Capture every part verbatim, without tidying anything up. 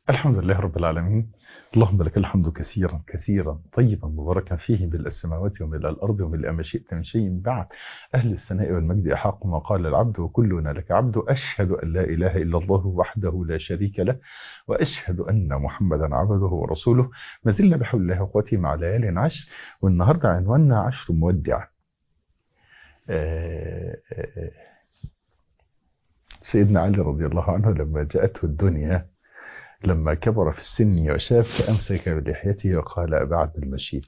الحمد لله رب العالمين. اللهم لك الحمد كثيرا كثيرا طيبا مباركا فيه ملء السماوات وملء الأرض وملء ما شئت من شيء بعد. أهل الثناء والمجد أحق ما قال العبد وكلنا لك عبد. أشهد أن لا إله إلا الله وحده لا شريك له، وأشهد أن محمدا عبده ورسوله. ما زلنا بحول الله وقوته مع ليالي عشر، والنهاردة عنواننا عشر مودع. آه، آه، سيدنا علي رضي الله عنه لما جاءته الدنيا، لما كبر في السن وشاب، فأمسك بلحيته وقال أبعد المشيب.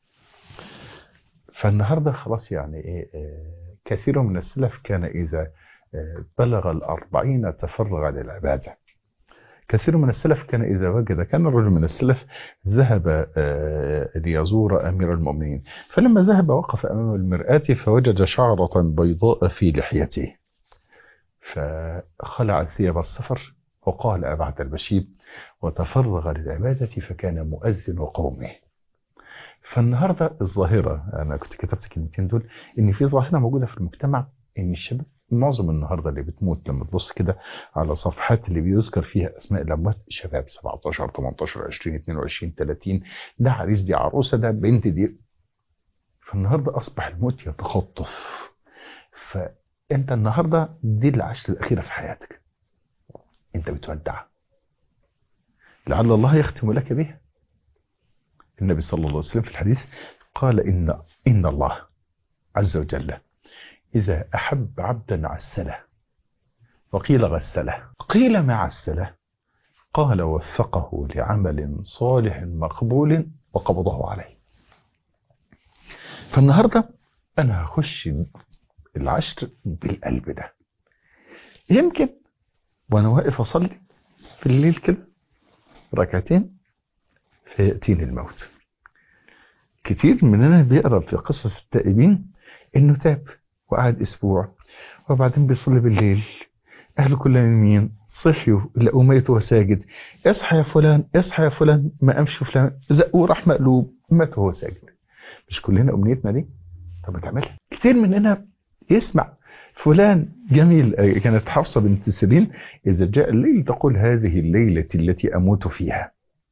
فالنهاردة خلاص يعني إيه، كثير من السلف كان إذا بلغ الأربعين تفرغ للعبادة. كثير من السلف كان إذا وجد، كان الرجل من السلف ذهب ليزور أمير المؤمنين، فلما ذهب وقف أمام المرآة فوجد شعرة بيضاء في لحيته، فخلع ثياب السفر وقال أبعد المشيب، وتفرغ للعبادة فكان مؤذن قومه. فالنهاردة الظاهرة، أنا كنت كتبت كلمتين دول، إن في ظاهرة موجودة في المجتمع، إن الشباب معظم النهاردة اللي بتموت لما تبص كده على صفحات اللي بيذكر فيها أسماء الأموات، شباب سبعتاشر تمنتاشر عشرين اتنين وعشرين تلاتين، ده عريس دي عروسة ده بنت دي. فالنهاردة أصبح الموت يتخطف. فأنت النهاردة دي العشر الأخيرة في حياتك، أنت بتودع، لعل الله يختم لك بها. النبي صلى الله عليه وسلم في الحديث قال إن إن الله عز وجل إذا أحب عبدا عسله، وقيل غسله، قيل ما عسله، قال وفقه لعمل صالح مقبول وقبضه عليه. فالنهاردة أنا هخش العشر بالقلب ده، يمكن وأنا واقف أصلي في الليل كده ركعتين فيأتيني الموت. كتير مننا بيقرأ في قصص التائبين إنه تاب وقعد أسبوع وبعدين بيصلي بالليل، أهله كلهم يمين صحيوا لقوا ميت وهو ساجد، اصحى يا فلان اصحى يا فلان، ما قامش فلان، زقوه راح مقلوب مات وهو ساجد. مش كلنا أمنيتنا دي؟ طب ما تعملها. كتير مننا يسمع فلان جميل، كانت حفصة بنت سيرين إذا جاء الليل تقول هذه الليلة التي أموت فيها،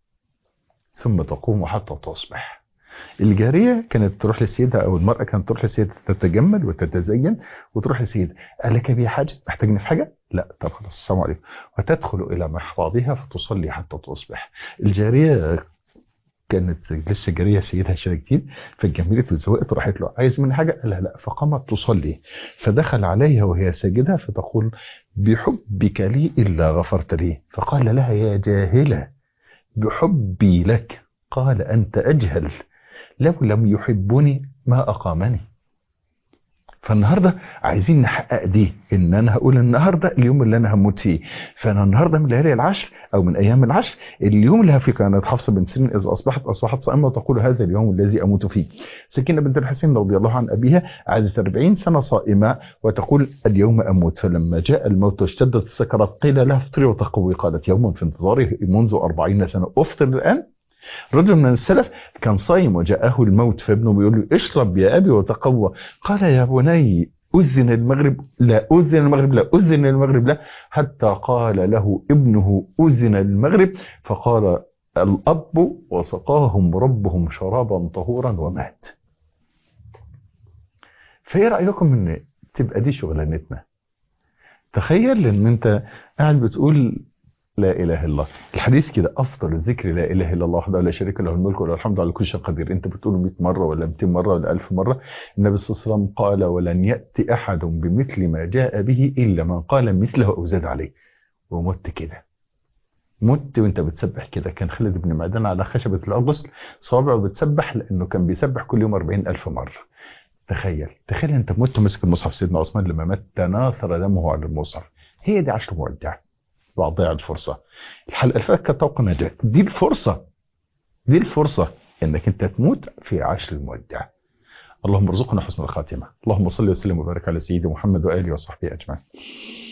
ثم تقوم حتى تصبح. الجارية كانت تروح للسيدة، أو المرأة كانت تروح للسيدة تتجمل وتتزين وتروح للسيدة، قال لك بي حاجة، محتاجني في حاجة؟ لا، طب خلاص السلام عليكم، وتدخل إلى محفظها فتصلي حتى تصبح. الجارية كانت لسه جارية سيدها شرى جديد، فاتجملت واتزوقت وراحت له عايز من حاجة؟ قال لها لا، فقامت تصلي، فدخل عليها وهي ساجدة فتقول بحبك لي إلا غفرت لي، فقال لها يا جاهلة بحبي لك، قال أنت أجهل، لو لم يحبني ما أقامني. فالنهاردة عايزين نحقق دي، ان انا هقول النهاردة اليوم اللي انا هموت فيه، فانا النهاردة من ليالي العشر او من ايام العشر، اليوم اللي في كانت حفصة بنت سيرين اذا اصبحت اصبحت صائمة وتقول هذا اليوم الذي اموت فيه. سكينة بنت الحسين رضي الله عن ابيها قعدت أربعين سنة صائمة وتقول اليوم اموت، فلما جاء الموت واشتدت السكرات قيل لها افطري وتقوي، قالت يوم في انتظاره منذ أربعين سنة افطر الان. رجل من السلف كان صايم وجاءه الموت، فابنه بيقول له اشرب يا أبي وتقوى، قال يا بني أذن المغرب لا، أذن المغرب لا، أذن المغرب لا، حتى قال له ابنه أذن المغرب، فقال الأب وسقاهم ربهم شرابا طهورا ومات. فايه رأيكم ان تبقى دي شغلانتنا؟ تخيل ان انت قاعد بتقول لا إله إلا الله، الحديث كده أفضل الذكر لا إله إلا الله وحده لا شريك له الملك وله الحمد على كل شيء قدير. أنت بتقوله مئة مرة ولا مئتين مرة ولا ألف مرة، النبي صلى الله عليه وسلم قال ولن يأتي أحد بمثل ما جاء به إلا من قال مثله أو زاد عليه. ومت كده، مت وانت بتسبح كده. كان خالد بن معدان على خشبة الأرجل صابعه بتسبح لأنه كان بيسبح كل يوم أربعين ألف مرة. تخيل تخيل أنت مت مسك المصحف. سيدنا عثمان لما مات تناثر دمه على المصحف. هي دي عشر مودع، وأضيع الفرصة. الحلقة اللي فاتت كانت طوق نجاة، دي الفرصة، دي الفرصة انك انت تموت في عشر المودع. اللهم ارزقنا حسن الخاتمة. اللهم صل وسلم وبارك على سيدنا محمد وآله وصحبه أجمعين.